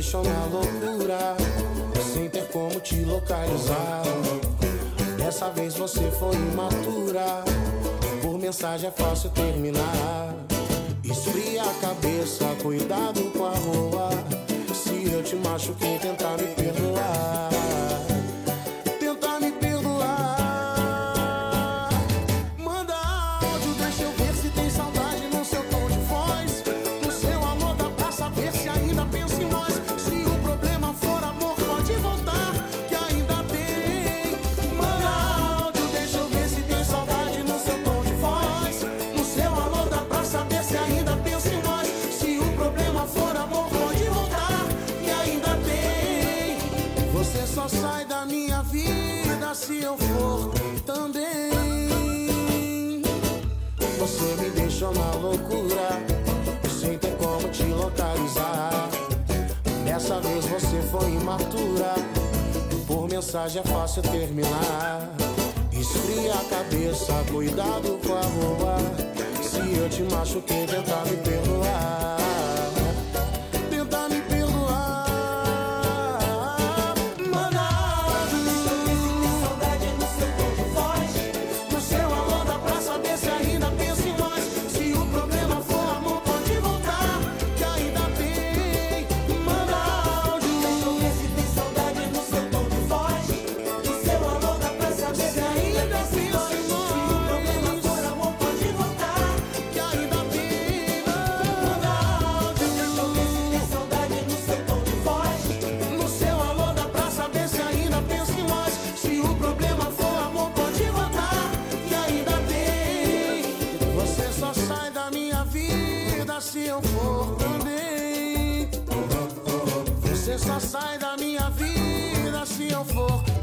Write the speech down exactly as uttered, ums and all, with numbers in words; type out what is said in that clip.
deixam na loucura, sem ter como te localizar. Dessa vez você foi imatura, por mensagem é fácil terminar. Esfria a cabeça, cuidado com a rua. Se eu te machuquei, tentar me perdoar. Tentar me perdoar. Manda áudio, deixa eu ver se tem saudade no seu tom de voz. No seu amor dá pra saber se ainda pensa em nós. Se o problema for amor, pode voltar, que ainda tem. Manda áudio, deixa eu ver se tem saudade no seu tom de voz. No seu amor dá pra saber se ainda pensa em nós. Se o problema for amor, pode voltar, que ainda tem. Você só sai da minha vida se eu for também. Você me deixou na loucura, sem ter como te localizar. Dessa vez você foi imatura, por mensagem é fácil terminar. Esfria a cabeça, cuidado com a roupa. Se eu te machuquei, tentar me perdoar. Tentar me perdoar. Manda áudio, Deixa eu ver se tem saudade no seu tom de voz. no seu amor dá pra saber se ainda pensa em nós. Se o problema for amor, pode voltar, que ainda tem. Manda áudio, Deixa eu ver se tem saudade no seu tom de voz. No seu amor dá pra saber se ainda pensa em nós. Se o problema for amor, pode voltar, que ainda tem. Manda áudio, deixa eu ver se tem saudade no seu tom de voz. no seu amor dá pra saber se ainda pensa em nós. Se o problema for amor, pode voltar, que ainda tem. Você só sai da minha vida se eu for também. Você só sai da minha vida se eu for